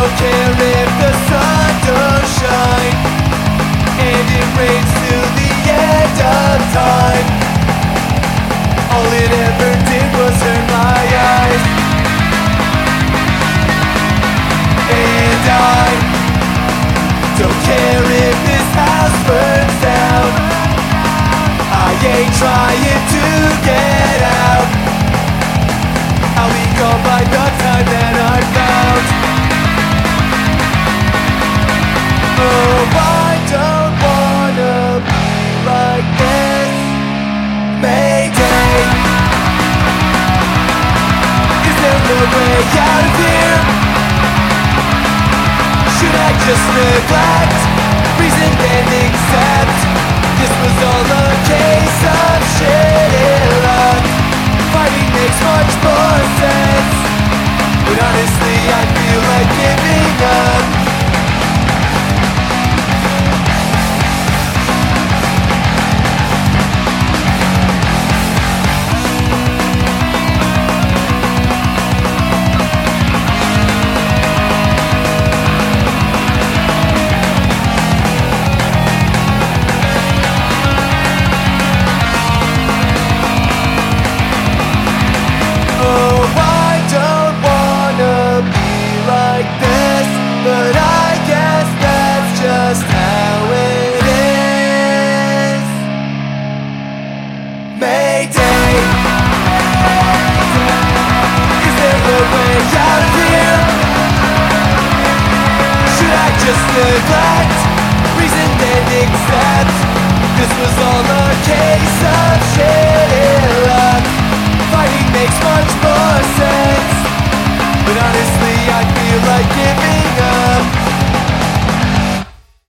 don't care if the sun don't shine, and it rains till the end of time. All it ever did was hurt my eyes, and I don't care if this house burns down. I ain't trying to get out. I'll be gone by the time that I'm found. Oh, I don't wanna be like this. Mayday. Is there no way out of here? Should I just neglect, reason and accept this was all a case of shit luck? Fighting makes much more sense, but honestly I feel like giving up. But I guess that's just how it is. Mayday. Is there a way out of here? Should I just neglect, reason and accept this was all a case of shit luck? Fighting makes much